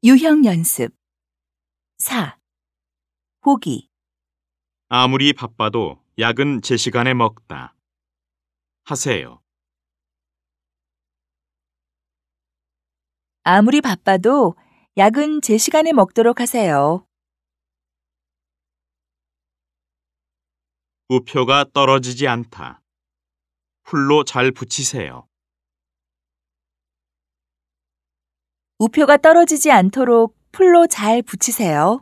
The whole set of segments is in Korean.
유형 연습 4. 보기. 아무리 바빠도 약은 제 시간에 먹다. 하세요. 아무리 바빠도 약은 제 시간에 먹도록 하세요. 우표가 떨어지지 않다. 풀로 잘 붙이세요. 우표가 떨어지지 않도록 풀로 잘 붙이세요.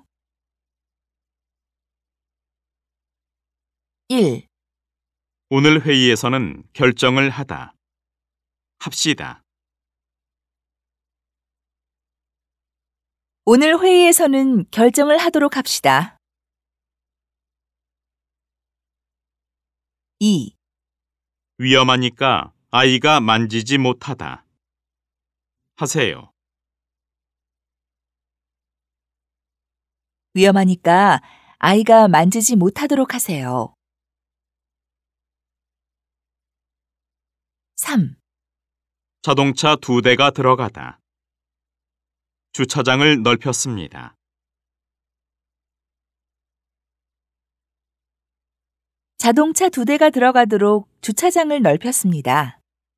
1. 오늘 회의에서는 결정을 하다. 합시다. 오늘 회의에서는 결정을 하도록 합시다. 2. 위험하니까 아이가 만지지 못하다. 하세요. 위험하니까 아이가 만지지 못하도록 하세요. 3. 자동차 2대가 들어가다. 주차장을 넓혔습니다. 자동차 2대가 들어가도록 주차장을 넓혔습니다.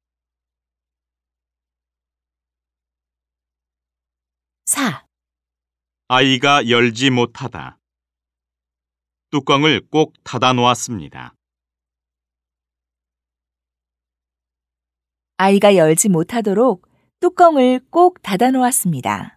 4. 아이가 열지 못하다. 뚜껑을 꼭 닫아 놓았습니다. 아이가 열지 못하도록 뚜껑을 꼭 닫아 놓았습니다.